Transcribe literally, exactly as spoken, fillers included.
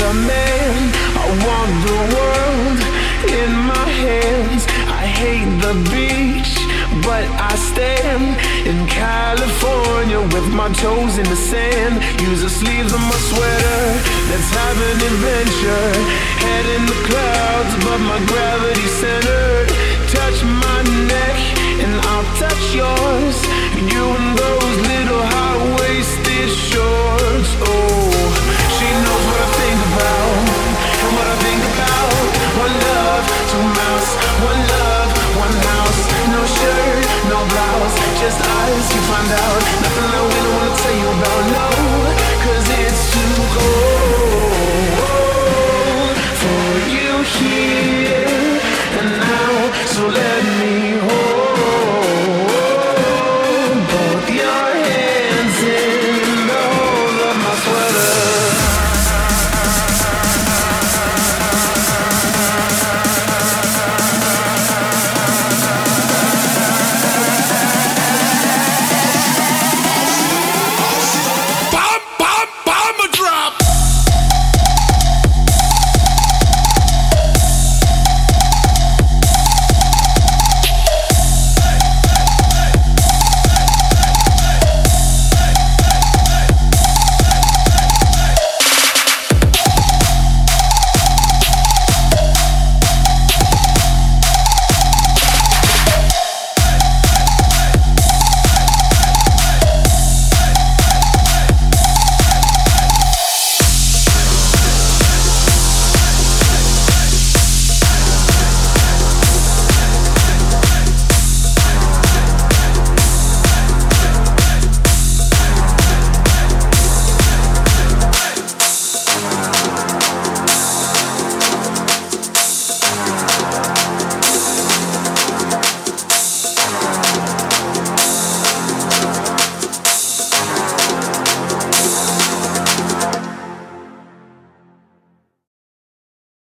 a man, I want the world in my hands. I hate the beach, but I stand in California with my toes in the sand. Use the sleeves of my sweater, let's have an adventure. Head in the clouds, but my gravity centered. Touch my neck and I'll touch yours. You and those little